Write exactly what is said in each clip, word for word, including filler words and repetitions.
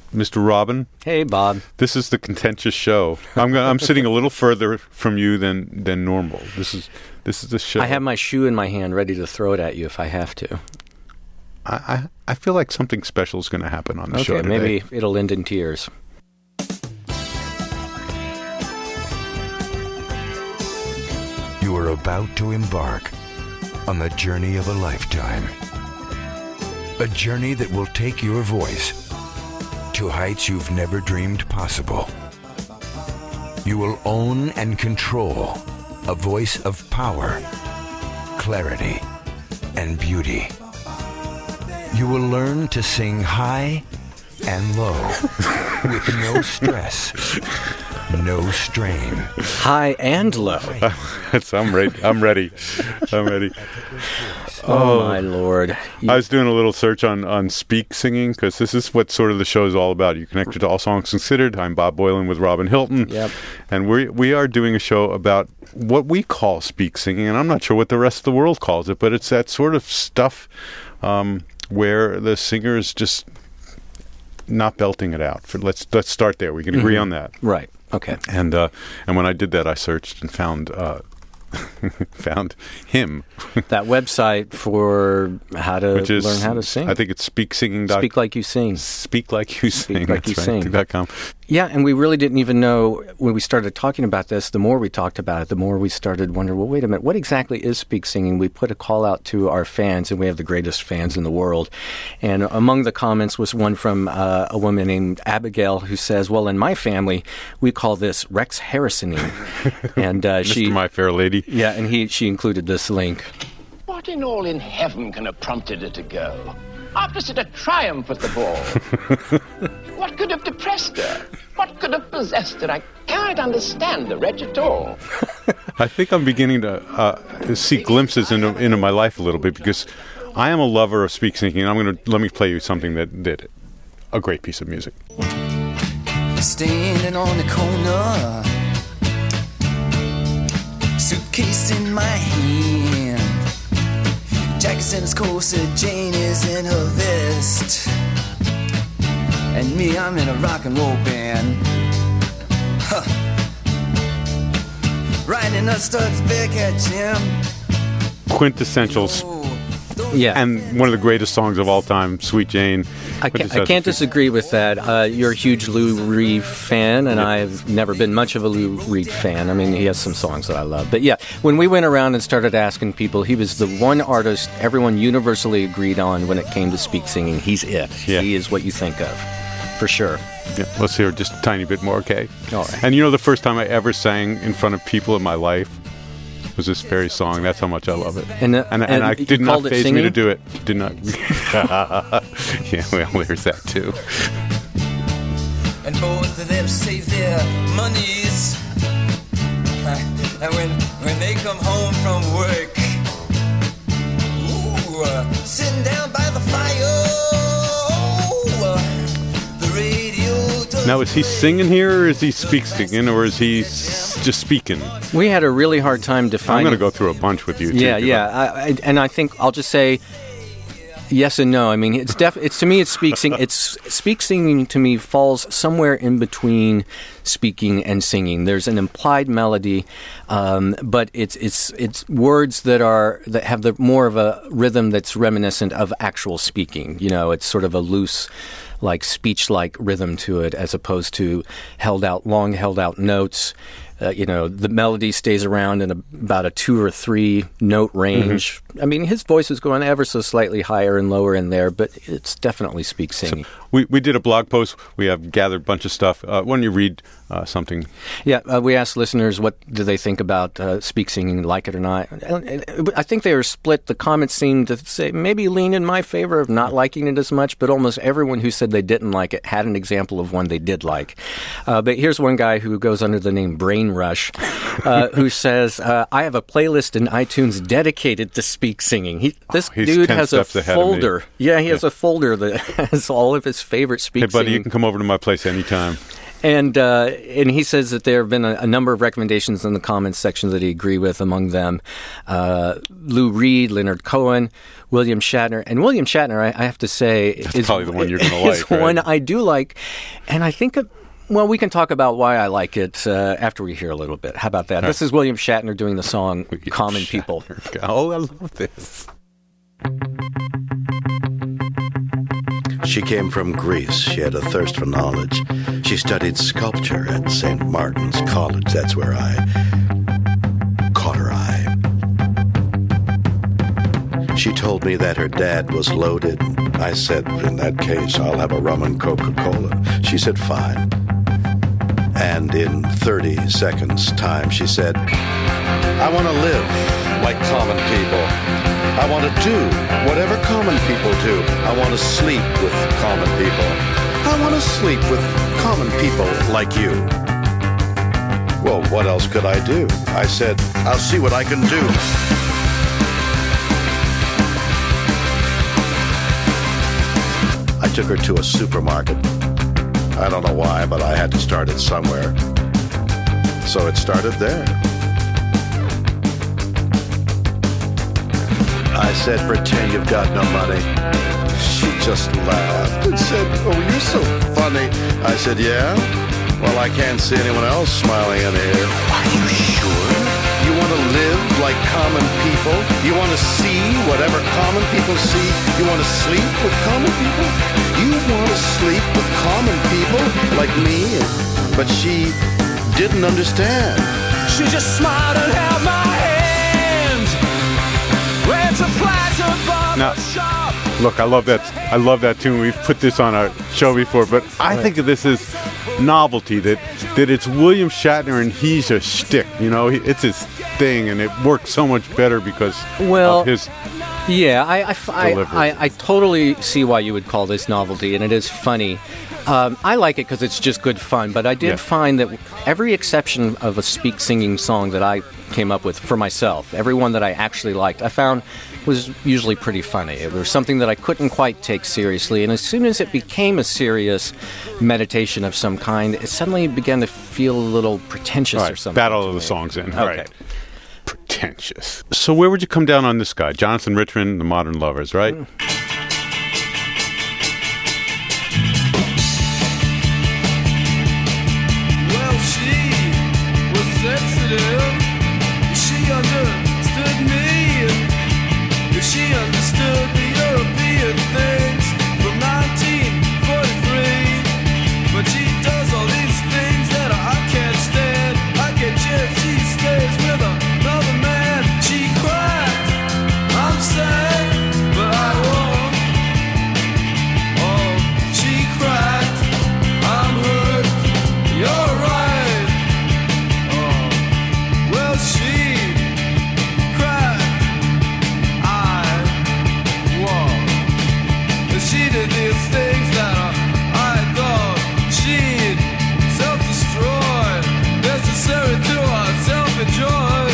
Mister Robin. Hey, Bob. This is the contentious show. I'm go- I'm sitting a little further from you than, than normal. This is this is the show. I have my shoe in my hand ready to throw it at you if I have to. I, I, I feel like something special is going to happen on the okay, show today. Maybe it'll end in tears. You are about to embark on the journey of a lifetime. A journey that will take your voice to heights you've never dreamed possible. You will own and control a voice of power, clarity, and beauty. You will learn to sing high and low with no stress, no strain. High and low. I'm ready. I'm ready. I'm ready. Oh, my Lord. You, I was doing a little search on, on speak singing because this is what sort of the show is all about. You connected to All Songs Considered. I'm Bob Boilen with Robin Hilton. Yep. And we we are doing a show about what we call speak singing, and I'm not sure what the rest of the world calls it, but it's that sort of stuff um, where the singer is just not belting it out. For, let's let's start there. We can agree mm-hmm. on that. Right. Okay. And uh, and when I did that, I searched and found uh, found him. That website for how to Which is, learn how to sing. I think it's speak singing. Speak Like You Sing. Speak Like You Sing. Speak Like That's You right. Sing. Dot com. Yeah, and we really didn't even know when we started talking about this. The more we talked about it, the more we started wondering, well, wait a minute, what exactly is speak singing? We put a call out to our fans, and we have the greatest fans in the world. And among the comments was one from uh, a woman named Abigail who says, well, in my family, we call this Rex Harrisoning. And uh, she, Mister My Fair Lady. Yeah, and he she included this link. What in all in heaven can have prompted her to go? After such a triumph at the ball. What could have depressed her? What could have possessed her? I can't understand the wretch at all. I think I'm beginning to uh, see glimpses into, into my life a little bit because I am a lover of speak singing. And I'm going to let me play you something that did a great piece of music. Standing on the corner, suitcase in my hand, Jack's in his corset, Jane is in her vest, and me, I'm in a rock and roll band. Huh. Riding a Studs back at Jim. Quintessential. Yeah. And one of the greatest songs of all time, Sweet Jane. I can't, I can't disagree with that. Uh, you're a huge Lou Reed fan, and yep. I've never been much of a Lou Reed fan. I mean, he has some songs that I love. But yeah, when we went around and started asking people, he was the one artist everyone universally agreed on when it came to speak singing. He's it. Yeah. He is what you think of, for sure. Yeah, let's hear just a tiny bit more, okay? All right. And you know the first time I ever sang in front of people in my life was this very song. That's how much I love it. And, uh, and, and, and I did not faze singing? me to do it. Did not. Yeah, well, there's that too. And both of them save their monies. And when, when they come home from work, ooh, uh, sitting down by the fire, oh, the radio does. Now, is he singing here, or is he speak singing, or is he s- just speaking? We had a really hard time defining. I'm going to go through a bunch with you. Too, yeah, yeah, I, I, and I think I'll just say yes and no. I mean, it's def- It's to me, it's speak sing. It's speak singing to me falls somewhere in between speaking and singing. There's an implied melody, um, but it's it's it's words that are that have the more of a rhythm that's reminiscent of actual speaking. You know, it's sort of a loose, like speech-like rhythm to it, as opposed to held out, long held out notes. Uh, you know, the melody stays around in a, about a two or three note range. Mm-hmm. I mean, his voice is going ever so slightly higher and lower in there, but it's definitely speak singing. So we we did a blog post. We have gathered a bunch of stuff. Uh, why don't you read uh, something? Yeah, uh, we asked listeners what do they think about uh, speak singing, like it or not. I think they were split. The comments seemed to say maybe lean in my favor of not liking it as much, but almost everyone who said they didn't like it had an example of one they did like. Uh, but here's one guy who goes under the name Brain Rush, uh, who says, uh, I have a playlist in iTunes dedicated to speak singing. He, this oh, dude has a folder. Yeah, he yeah. has a folder that has all of his favorite speak singing. Hey, buddy, singing. you can come over to my place anytime. And uh, and he says that there have been a, a number of recommendations in the comments section that he agreed with, among them uh, Lou Reed, Leonard Cohen, William Shatner. And William Shatner, I, I have to say, That's is probably the one you're going to is like, right? one I do like. And I think, it, well, we can talk about why I like it uh, after we hear a little bit. How about that? This is William Shatner doing the song William Common Shatner. People. Oh, I love this. She came from Greece. She had a thirst for knowledge. She studied sculpture at Saint Martin's College. That's where I caught her eye. She told me that her dad was loaded. I said, in that case, I'll have a rum and Coca-Cola. She said, fine. And in thirty seconds time, she said, I want to live like common people. I want to do whatever common people do. I want to sleep with common people. I want to sleep with common people like you. Well, what else could I do? I said, I'll see what I can do. I took her to a supermarket. I don't know why, but I had to start it somewhere. So it started there. I said, pretend you've got no money. She just laughed and said, oh, you're so funny. I said, yeah? Well, I can't see anyone else smiling in here. Are you sure? You want to live like common people? You want to see whatever common people see? You want to sleep with common people? You want to sleep with common people like me? But she didn't understand. She just smiled and held my hand. Went to Plaza Now, Barber Shop. look, I love that. I love that tune. We've put this on our show before, but I think of this as novelty. That that it's William Shatner and he's a shtick. You know, he, it's his thing, and it works so much better because Well, of his. Yeah, I, I, I, Delivery. I, I totally see why you would call this novelty, and it is funny. Um, I like it because it's just good fun, but I did Yeah. find that every exception of a speak singing song that I came up with for myself, every one that I actually liked, I found was usually pretty funny. It was something that I couldn't quite take seriously, and as soon as it became a serious meditation of some kind, it suddenly began to feel a little pretentious All or right, something. battle to of the me. songs in. Okay. Right. Pretentious. So where would you come down on this guy? Jonathan Richman, The Modern Lovers, right? Mm. Well, she was sensitive. She understood me. She understood the European things from nineteen forty-three. But she does all these things that I can't stand. I get if she stays with another man. She cried. I'm sad, but I won't. Oh, she cried. I'm hurt. You're right. Oh, well, she cried. I won't. But she did these things that I, I thought she'd self-destroy. Necessary to our self-enjoy.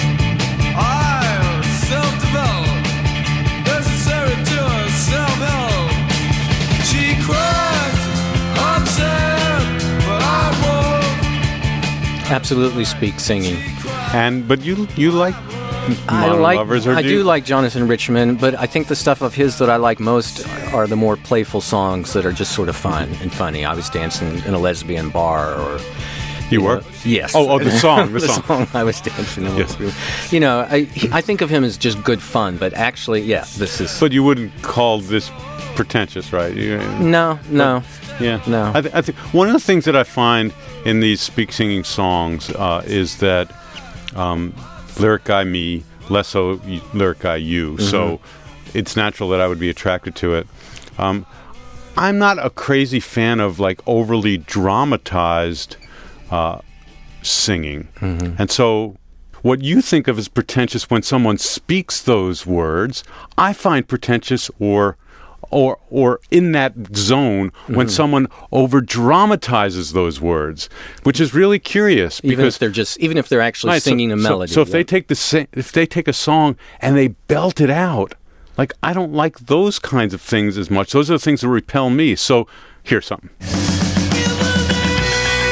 I self-develop. Necessary to our self-help. She cried. I'm sad, but I won't. Absolutely speak singing. And but you you like I Modern like. Lovers, or I do do you? like Jonathan Richman, but I think the stuff of his that I like most are the more playful songs that are just sort of fun and funny. I was dancing in a lesbian bar, or You know, were? yes. Oh, oh, the song, the the song. song. I was dancing in a Yes. lesbian. You know, I he, I think of him as just good fun, but actually, yeah, this is But you wouldn't call this pretentious, right? You, no, no. Yeah, No. I, th- I think one of the things that I find in these speak singing songs uh, is that um, lyric guy me, less so y- lyric guy you. Mm-hmm. So it's natural that I would be attracted to it. Um, I'm not a crazy fan of like overly dramatized uh, singing, Mm-hmm. and so. What you think of as pretentious when someone speaks those words, I find pretentious or or or in that zone when someone over dramatizes those words, which is really curious Even because if they're just, even if they're actually Right, so- singing a so- melody. So, if yeah. they take the sa- if they take a song and they belt it out, like I don't like those kinds of things as much. Those are the things that repel me. So here's something.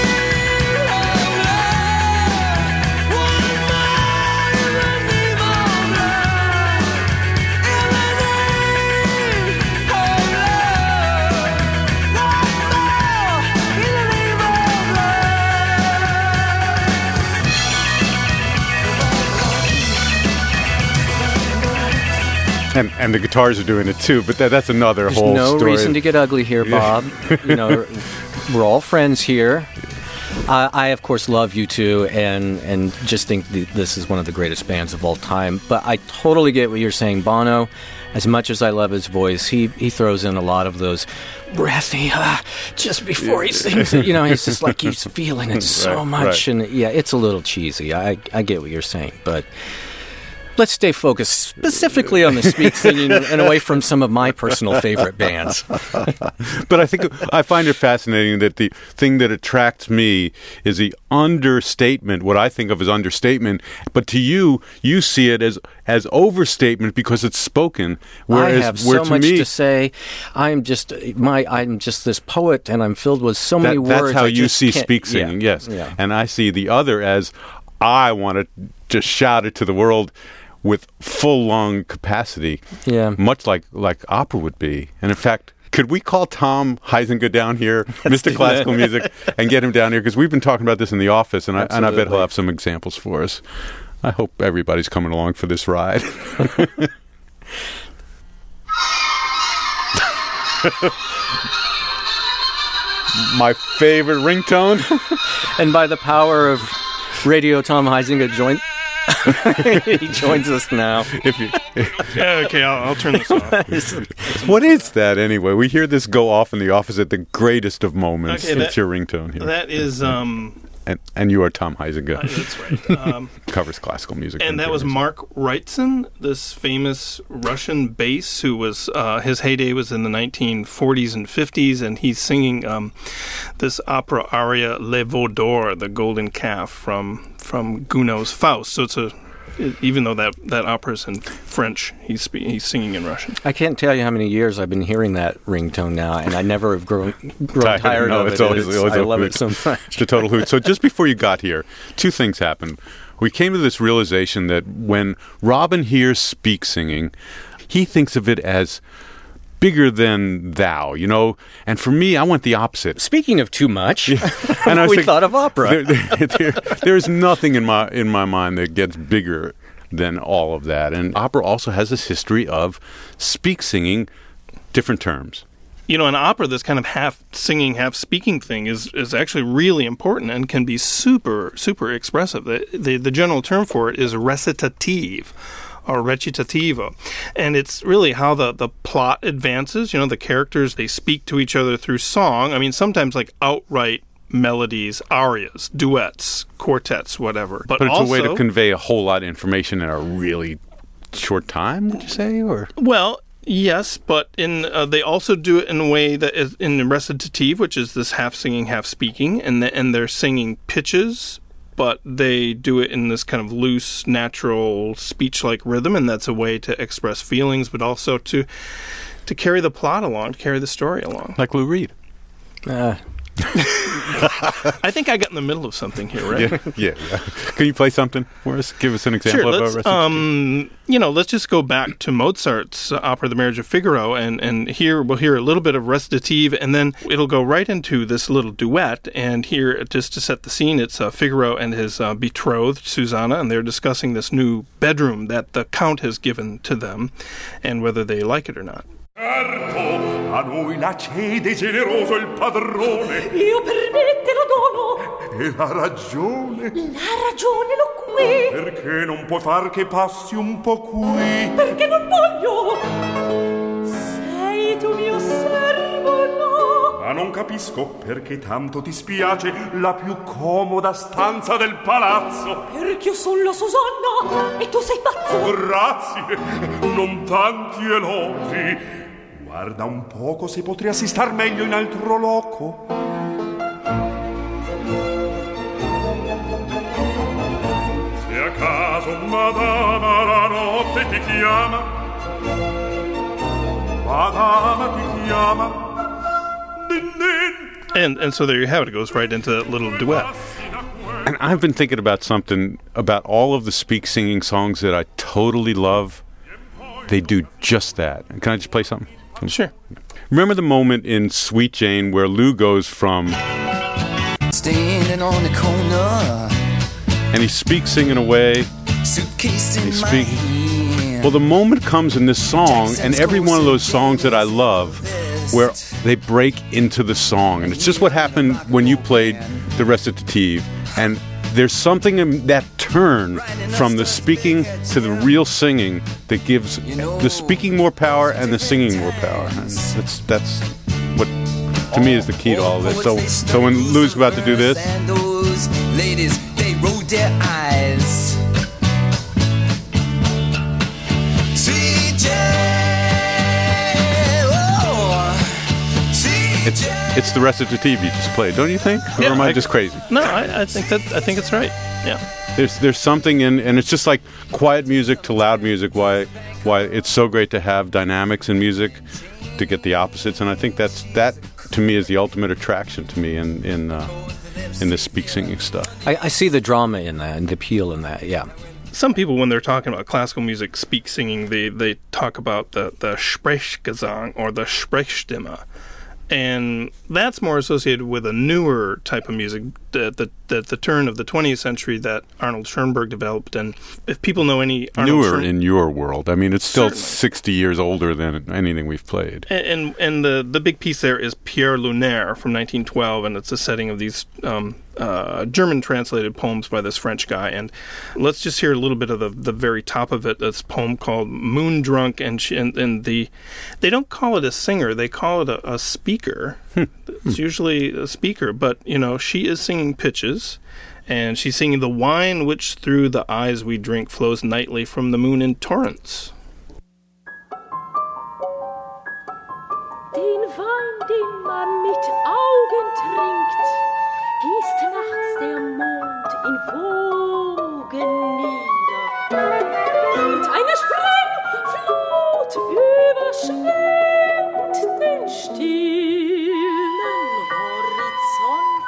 And and the guitars are doing it too, but that, that's another There's whole no story. reason to get ugly here, Bob. You know, we're all friends here. Uh, I, of course, love U two and, and just think th- this is one of the greatest bands of all time. But I totally get what you're saying. Bono, as much as I love his voice, he, he throws in a lot of those breathy, uh, just before he sings it. You know, it's just like he's feeling it so Right, much. right. And yeah, it's a little cheesy. I, I get what you're saying. But let's stay focused specifically on the speak singing and away from some of my personal favorite bands. But I think I find it fascinating that the thing that attracts me is the understatement, what I think of as understatement, but to you, you see it as as overstatement because it's spoken. Whereas, I have where so to much me, to say. I'm just my. I'm just this poet, and I'm filled with so many that, words. that's how I you just see can't- speak singing, yeah, yes. Yeah. And I see the other as I want to just shout it to the world with full lung capacity, Yeah. much like like opera would be. And in fact, could we call Tom Heisinger down here, Mister do Classical that. Music, and get him down here? Because we've been talking about this in the office, and I, and I bet he'll Absolutely. have some examples for us. I hope everybody's coming along for this ride. My favorite ringtone. And by the power of Radio Tom Heisinger, join. he joins us now. If you, Yeah, okay, I'll, I'll turn this off. what is that anyway? We hear this go off in the office at the greatest of moments. Okay, it's that- your ringtone here, That is, um, and and you are Tom Heisinger. that's right. Um, Covers classical music, and that was various- Mark Wrightson, this famous Russian bass who was, uh, his heyday was in the nineteen forties and fifties, and he's singing um, this opera aria Le Veau d'Or, the Golden Calf, from from Gounod's Faust. So it's a, even though that, that opera is in French, he's spe- he's singing in Russian. I can't tell you how many years I've been hearing that ringtone now, and I never have grown, grown Tired, tired no, of it's it. always- It's- always I a love hoot. it so much. It's a total hoot. So just before you got here, two things happened. We came to this realization that when Robin hears speak singing, he thinks of it as bigger than thou, you know? And for me, I went the opposite. Speaking of too much, And I was we thinking, thought of opera. There, there, there- there's nothing in my in my mind that gets bigger than all of that. And opera also has this history of speak singing different terms. You know, an opera, this kind of half singing, half speaking thing is, is actually really important and can be super, super expressive. The, the, the general term for it is recitative or recitativo. And it's really how the, the plot advances. You know, the characters, they speak to each other through song. I mean, sometimes like outright melodies, arias, duets, quartets, whatever. But, But it's also, a way to convey a whole lot of information in a really short time, would you say? Or Well, yes, but in uh, they also do it in a way that is in the recitative, which is this half singing, half speaking, and the, and they're singing pitches, but they do it in this kind of loose, natural, speech-like rhythm, and that's a way to express feelings, but also to to carry the plot along, to carry the story along. like Lou Reed. Uh, I think I got in the middle of something here, right? Yeah, yeah, yeah. Can you play something for us? Give us an example Sure. of a Let's, recipe. um, you know, let's just go back to Mozart's uh, opera, The Marriage of Figaro, and and here we'll hear a little bit of recitative, and then it'll go right into this little duet. And here, just to set the scene, it's uh, Figaro and his uh, betrothed Susanna, and they're discussing this new bedroom that the Count has given to them, and whether they like it or not. Certo, a noi la cede generoso il padrone Io per me te lo dono, e la ragione la ragione l'ho qui, perché non puoi far che passi un po' qui. perché non voglio. Sei tu mio servo, no? Ma non capisco perché tanto ti spiace la più comoda stanza del palazzo. Perché io sono la Susanna e tu sei pazzo. Grazie, non tanti elogi. Guarda un poco se potresti star meglio in altro loco. Se a caso madama la notte ti chiama, madama ti chiama, din din. And and so there you have it. It goes right into that little duet. And I've been thinking about something about all of the speak singing songs that I totally love. They do just that. Can I just play something? Sure. Remember the moment in Sweet Jane where Lou goes from, Standing on the corner, and he speaks singing away, suitcase in They my speak- hand. Well, the moment comes in this song, and every one of those songs that I love, where they break into the song. And it's just what happened when you played the recitative. And there's something in that turn from the speaking to the real singing that gives the speaking more power and the singing more power. And that's that's what, to me, is the key to all of this. So, so when Lou's about to do this, and those ladies, they rolled their eyes. Sweet Jane, oh, sweet it's it's the recitative you just played, don't you think? Or Yeah, am I, I- just crazy? No, I, I think that I think it's right. Yeah. There's there's something in, and it's just like quiet music to loud music. Why why it's so great to have dynamics in music to get the opposites, and I think that's that to me is the ultimate attraction to me in in uh, in this speak singing stuff. I, I see the drama in that and the appeal in that. Yeah. Some people, when they're talking about classical music, speak singing, they, they talk about the, the Sprechgesang or the Sprechstimme. And that's more associated with a newer type of music at the, at the turn of the twentieth century that Arnold Schoenberg developed. And if people know any Arnold Newer Schoen- in your world. I mean, it's still Certainly. sixty years older than anything we've played. And and, and the, the big piece there is Pierre Lunaire from nineteen twelve, and it's a setting of these um, uh, German translated poems by this French guy. And let's just hear a little bit of the, the very top of it. This poem called Moon Drunk, and, she, and and the they don't call it a singer, they call it a, a speaker. It's usually a speaker, but you know, she is singing pitches. And she's singing, "The wine which through the eyes we drink flows nightly from the moon in torrents." Den Wein, den man mit Augen trinkt, gießt nachts der Mond in Wogen nieder. Und eine Springflut überschwemmt den stillen Horizont.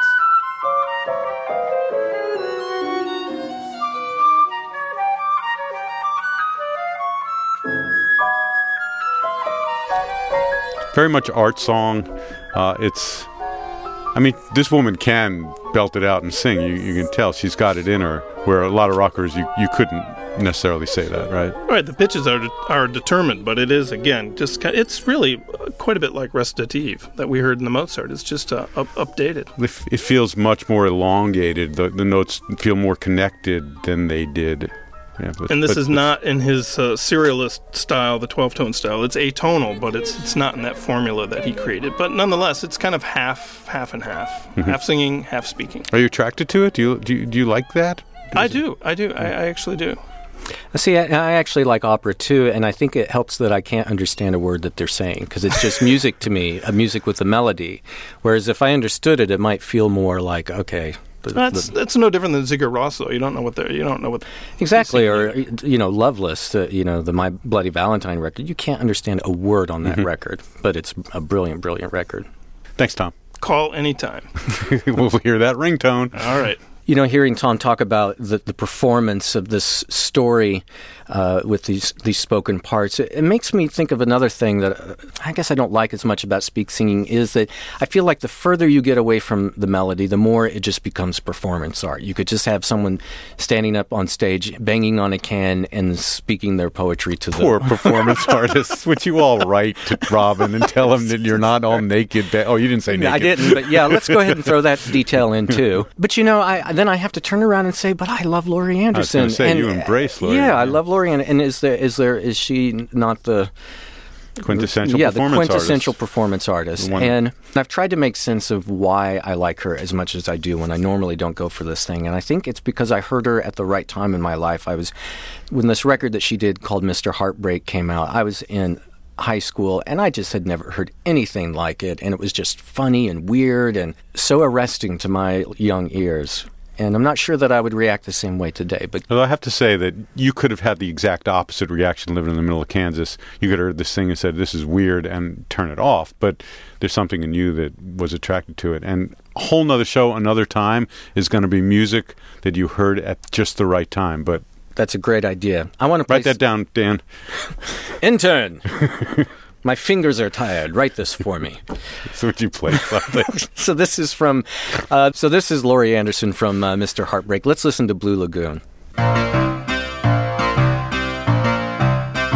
Very much art song. Uh, it's, I mean, this woman can belt it out and sing. You, you can tell she's got it in her. Where a lot of rockers, you, you couldn't necessarily say that, right? Right, the pitches are are determined, but it is, again, just ki- it's really quite a bit like recitative that we heard in the Mozart. It's just uh, up, updated. It f- It feels much more elongated. The, the notes feel more connected than they did. Yeah, but, And this but is not in his uh, serialist style, the twelve-tone style. It's atonal, but it's it's not in that formula that he created. But nonetheless, it's kind of half, half and half, Mm-hmm. half singing, half speaking. Are you attracted to it? Do you do you, do you like that? I do, I do, I, I actually do. See, I, I actually like opera too, and I think it helps that I can't understand a word that they're saying because it's just music to me, a music with a melody. Whereas if I understood it, it might feel more like okay. The, That's the- that's no different than Ziger Rosso. You don't know what they're you don't know what exactly, or you know, Loveless, uh, you know, the My Bloody Valentine record. You can't understand a word on that record, but it's a brilliant, brilliant record. Thanks, Tom. call anytime. We'll hear that ringtone. All right. You know, hearing Tom talk about the, the performance of this story uh, with these these spoken parts, it, it makes me think of another thing that uh, I guess I don't like as much about speak singing is that I feel like the further you get away from the melody, the more it just becomes performance art. You could just have someone standing up on stage, banging on a can and speaking their poetry to Poor the... performance artists. Would you all write to Robin and tell him that you're not all naked? Ba- oh, you didn't say naked. I didn't, but yeah, let's go ahead and throw that detail in too. But you know, I then I have to turn around and say, but I love Laurie Anderson. I was going to say, and, you embrace Laurie. Yeah, I love Laurie Anderson. And is there is there is she not the Quintessential yeah, performance the quintessential artist. performance artist. The one- And I've tried to make sense of why I like her as much as I do when I normally don't go for this thing. And I think it's because I heard her at the right time in my life. I was, when this record that she did called Mister Heartbreak came out, I was in high school and I just had never heard anything like it. And it was just funny and weird and so arresting to my young ears. And I'm not sure that I would react the same way today. But Well, I have to say that you could have had the exact opposite reaction living in the middle of Kansas. You could have heard this thing and said, this is weird, and turn it off. But there's something in you that was attracted to it. And a whole nother show, another time, is going to be music that you heard at just the right time. But that's a great idea. I want to write that down, Dan. Intern. My fingers are tired. Write this for me. That's what you play something. So this is from, uh, so this is Laurie Anderson from uh, Mister Heartbreak. Let's listen to Blue Lagoon.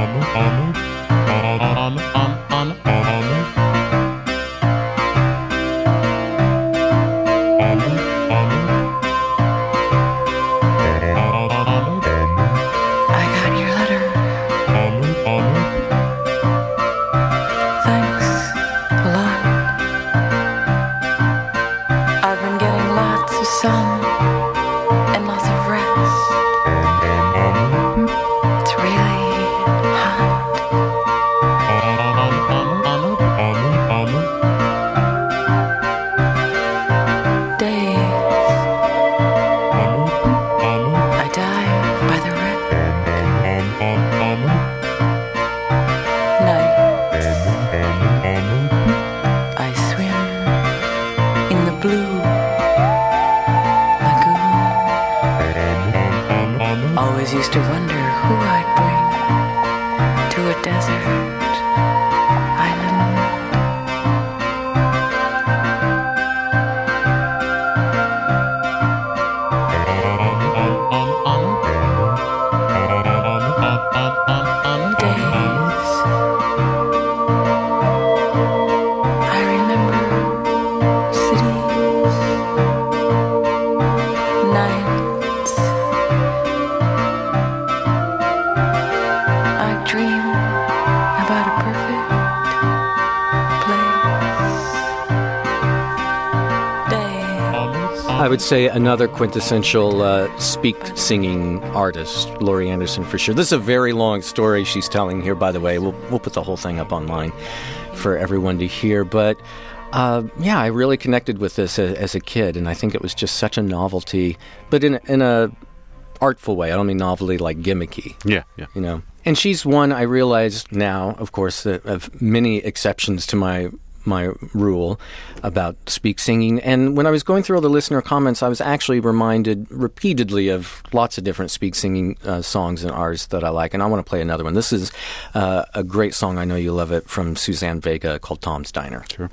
I would say another quintessential uh, speak singing artist, Laurie Anderson, for sure. This is a very long story she's telling here, by the way. We'll we'll put the whole thing up online for everyone to hear. But uh, yeah, I really connected with this as, as a kid, and I think it was just such a novelty, but in in a artful way. I don't mean novelty like gimmicky. Yeah, yeah. You know, and she's one I realize now, of course, that of many exceptions to my. my rule about speak singing. And when I was going through all the listener comments, I was actually reminded repeatedly of lots of different speak singing uh, songs and artists that I like. And I want to play another one. This is uh, a great song, I know you love it, from Suzanne Vega called Tom's Diner. Sure.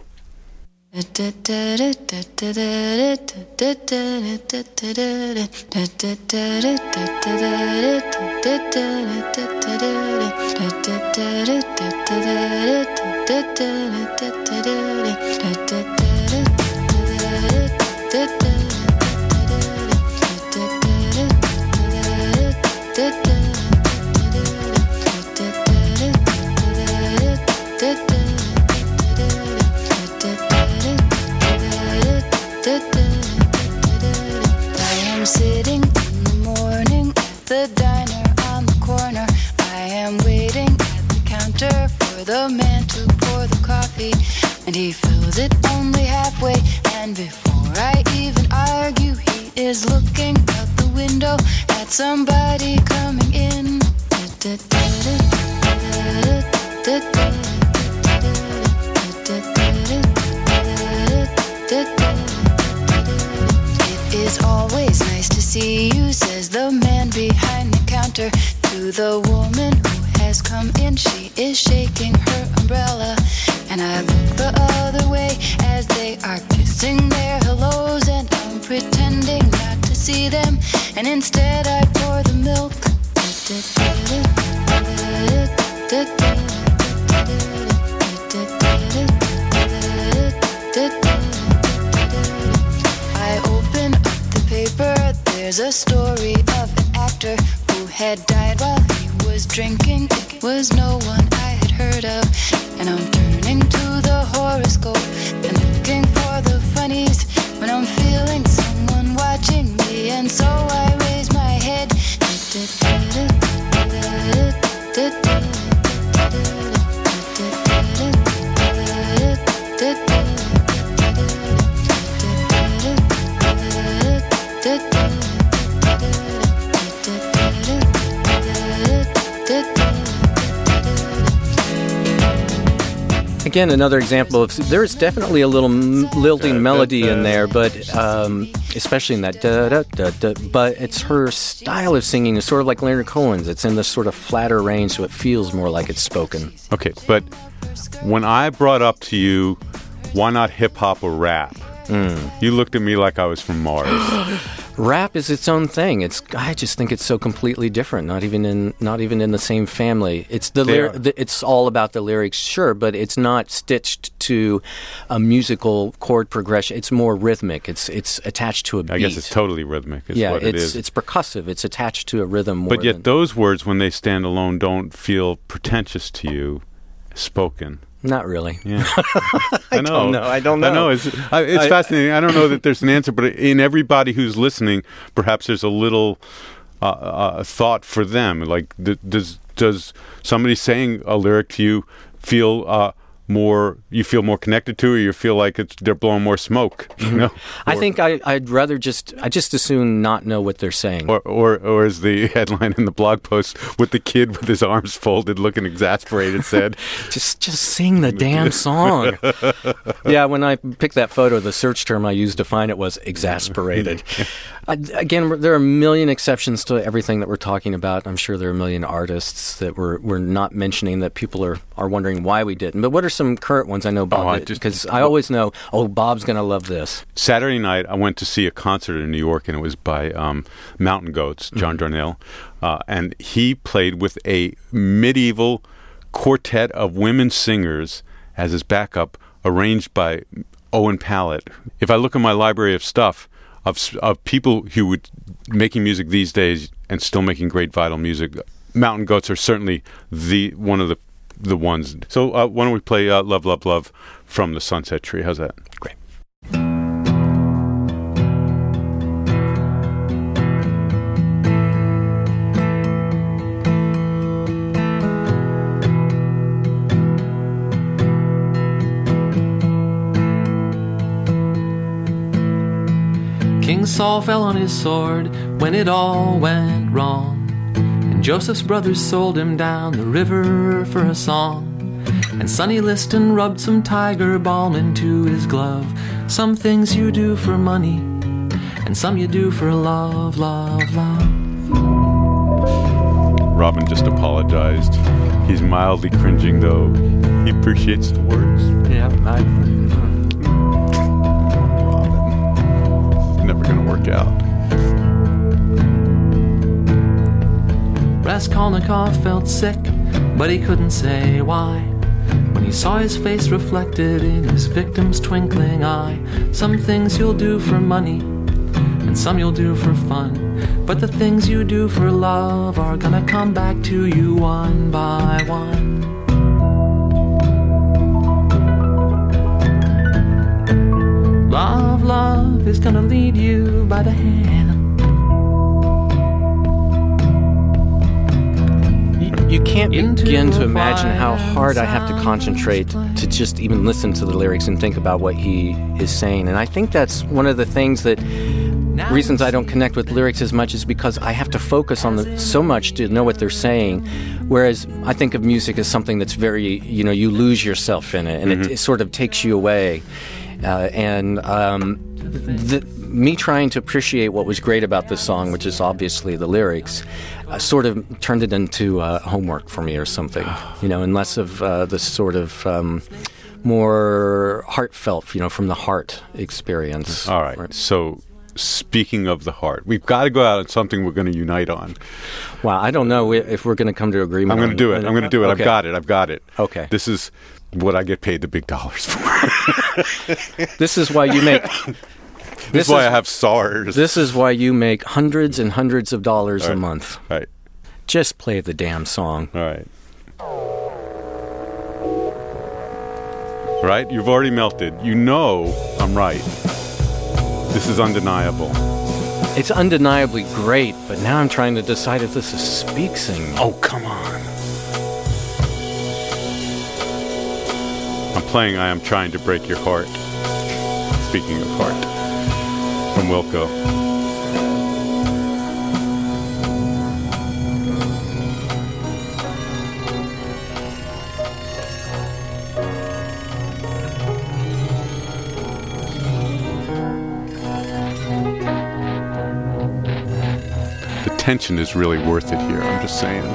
Sitting in the morning at the diner on the corner. I am waiting at the counter for the man to pour the coffee, and he fills it only halfway. And before I even argue, he is looking out the window at somebody coming in. It's always nice to see you, says the man behind the counter to the woman who has come in. She is shaking her umbrella, and I look the other way as they are kissing their hellos, and I'm pretending not to see them, and instead I pour the milk. I open up the paper, there's a story of an actor who had died while he was drinking. It was no one I had heard of, and I'm turning to the horoscope and looking for the funnies when I'm feeling someone watching me, and so I raise my head. Again, another example of there's definitely a little m- lilting melody in there, but um, especially in that da da da da. But it's her style of singing is sort of like Leonard Cohen's. It's in this sort of flatter range, so it feels more like it's spoken. Okay, but when I brought up to you, why not hip hop or rap? Mm. You looked at me like I was from Mars. Rap is its own thing. It's I just think it's so completely different. Not even in not even in the same family. It's the, lyri- the it's all about the lyrics, sure, but it's not stitched to a musical chord progression. It's more rhythmic. It's it's attached to a beat. I guess it's totally rhythmic. Is yeah, what it's it is. it's percussive. It's attached to a rhythm. More But yet, than, those words, when they stand alone, don't feel pretentious to you, spoken. Not really. Yeah, I, I know. don't know. I don't know. I know. It's, I, it's I, fascinating. I don't know that there's an answer, but in everybody who's listening, perhaps there's a little uh, uh, thought for them. Like, th- does does somebody saying a lyric to you feel uh, more? You feel more connected to, or you feel like it's they're blowing more smoke? You know. I think I, I'd rather just I just as soon not know what they're saying. Or, or or as the headline in the blog post, with the kid with his arms folded, looking exasperated, said, "Just just sing the damn song." Yeah, when I picked that photo, the search term I used to find it was exasperated. I, again, there are a million exceptions to everything that we're talking about. I'm sure there are a million artists that we're we're not mentioning that people are, are wondering why we didn't. But what are some current ones? I know Bob, Oh, because I, I always know, oh, Bob's going to love this. Saturday night, I went to see a concert in New York, and it was by um, Mountain Goats, John Mm-hmm. Darnielle, uh, and he played with a medieval quartet of women singers as his backup, arranged by Owen Pallett. If I look at my library of stuff, of of people who would making music these days and still making great vital music, Mountain Goats are certainly the one of the the ones. So uh, why don't we play uh, Love, Love, Love from the Sunset Tree? How's that? Great. King Saul fell on his sword when it all went wrong, and Joseph's brothers sold him down the river for a song. And Sonny Liston rubbed some tiger balm into his glove. Some things you do for money, and some you do for love, love, love. Robin just apologized. He's mildly cringing, though. He appreciates the words. Yeah, I... Never gonna work out. Raskolnikov felt sick, but he couldn't say why. When he saw his face reflected in his victim's twinkling eye. Some things you'll do for money, and some you'll do for fun. But the things you do for love are gonna come back to you one by one. Love, love is gonna lead you by the hand. You, you can't begin to imagine how hard I have to concentrate to just even listen to the lyrics and think about what he is saying. And I think that's one of the things that reasons I don't connect with lyrics as much is because I have to focus on the, so much to know what they're saying. Whereas I think of music as something that's very, you know, you lose yourself in it, and mm-hmm. it, it sort of takes you away. Uh, and um, the, me trying to appreciate what was great about this song, which is obviously the lyrics, uh, sort of turned it into uh, homework for me or something, you know, and less of uh, the sort of um, more heartfelt, you know, from the heart experience. All right. So speaking of the heart, we've got to go out on something we're going to unite on. Well, I don't know if we're going to come to agreement. I'm going to do it. I'm going to do it. Okay. I've got it. I've got it. Okay. This is what I get paid the big dollars for. This is why you make... This, this is why is, I have S A R S. This is why you make hundreds and hundreds of dollars All right. a month. All right. Just play the damn song. All right. Right? You've already melted. You know I'm right. This is undeniable. It's undeniably great, but now I'm trying to decide if this is speak singing. Oh, come on. I'm playing I Am Trying to Break Your Heart. Speaking of heart. From Wilco. The tension is really worth it here, I'm just saying.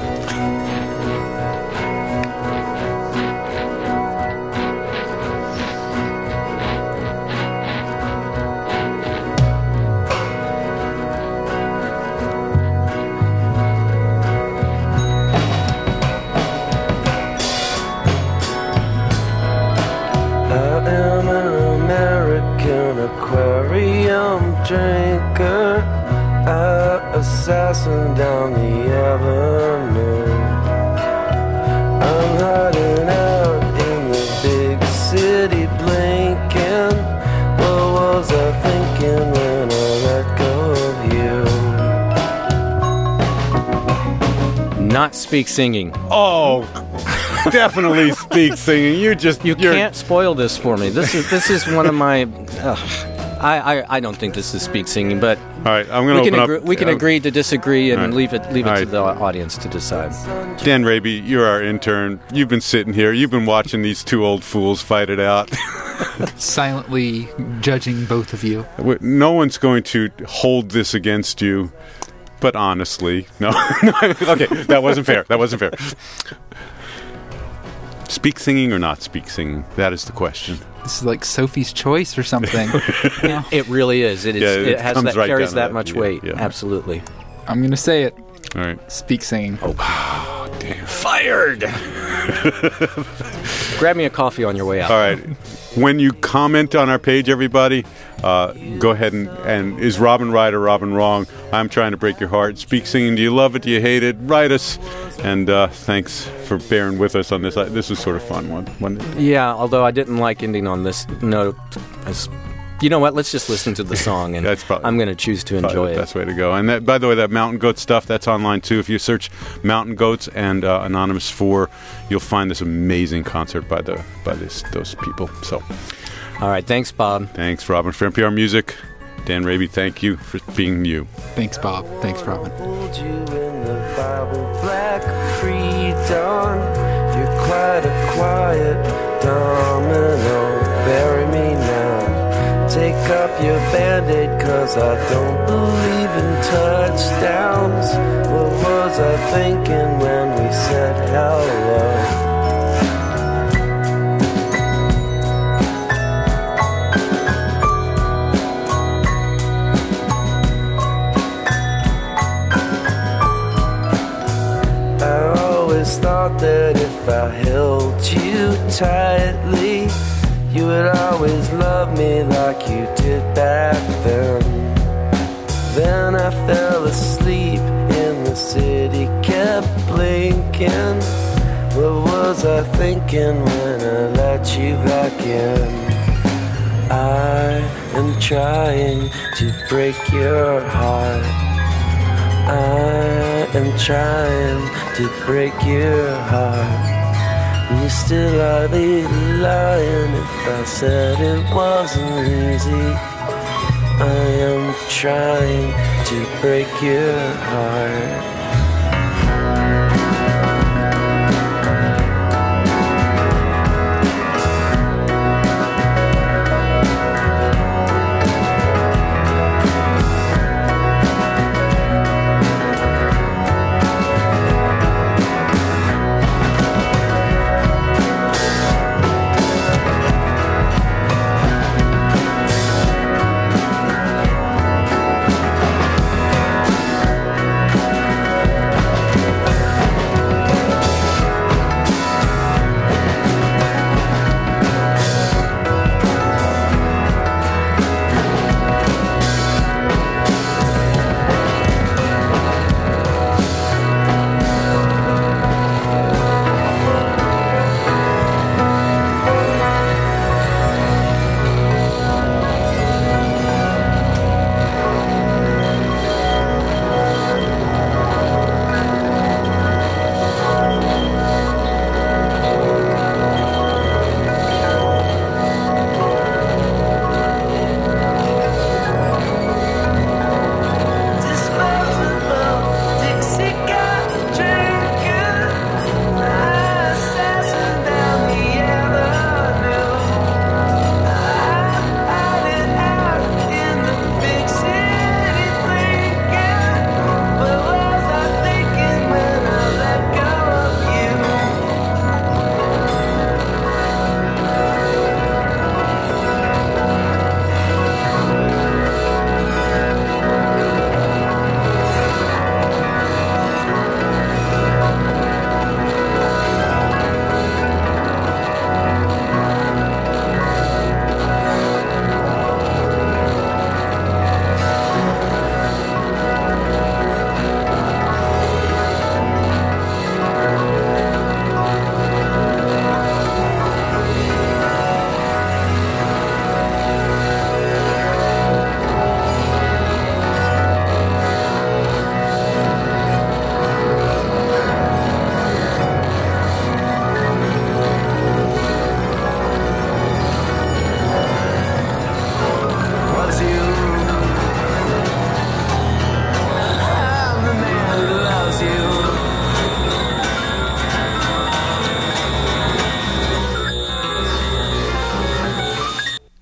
passing down the avenue. I'm hiding out in the big city blinking. What was I thinking when I let go of you? Not speak singing. Oh, definitely speak singing. You just You you're, can't spoil this for me. This is this is one of my. Uh, I, I I don't think this is speak singing, but All right, I'm going we to can open agree, up. we can uh, agree to disagree and all right. leave it leave it All to right. the audience to decide. Dan Raby, you're our intern. You've been sitting here. You've been watching these two old fools fight it out. Silently judging both of you. No one's going to hold this against you, but honestly, no. no okay, that wasn't fair. That wasn't fair. Speak singing or not speak singing? That is the question. This is like Sophie's Choice or something. it, it really is. It is. Yeah, it it has comes that right carries down to that that. much Yeah, weight. yeah. Absolutely. I'm going to say it. All right. Speak singing. Oh, damn. Fired. Grab me a coffee on your way out. All right. When you comment on our page, everybody, uh, go ahead and, and is Robin right or Robin wrong? I'm trying to break your heart. Speak singing. Do you love it? Do you hate it? Write us. And uh, thanks for bearing with us on this. I, this was sort of fun one. one Yeah, although I didn't like ending on this note. As, you know what? Let's just listen to the song, and That's probably, I'm going to choose to enjoy probably it. the best way to go. And that, by the way, that Mountain Goat stuff, that's online too. If you search Mountain Goats and uh, Anonymous four, you'll find this amazing concert by the by this those people. So, all right, thanks, Bob. Thanks, Robin. For N P R Music, Dan Raby, thank you for being you. Thanks, Bob. Thanks, Robin. Hold you in the Bible black pre-dawn. You're quite a quiet domino. Bury me now. Take off your band-aid, cause I don't believe in touchdowns. What was I thinking when we said hello? I always thought that if I held you tightly, you would always love me like you did back then. Then I fell asleep and the city kept blinking. What was I thinking when I let you back in? I am trying to break your heart. I am trying to break your heart. You still are the lying if I said it wasn't easy. I am trying to break your heart.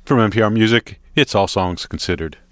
From N P R Music, it's All Songs Considered.